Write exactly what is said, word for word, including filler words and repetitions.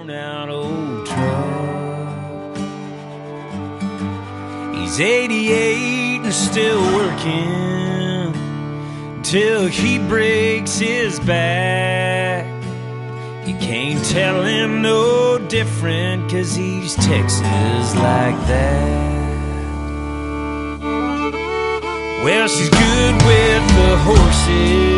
worn out old truck. He's eighty-eight and still working till he breaks his back. You can't tell him no different, 'cause he's Texas like that. Well, she's good with the horses,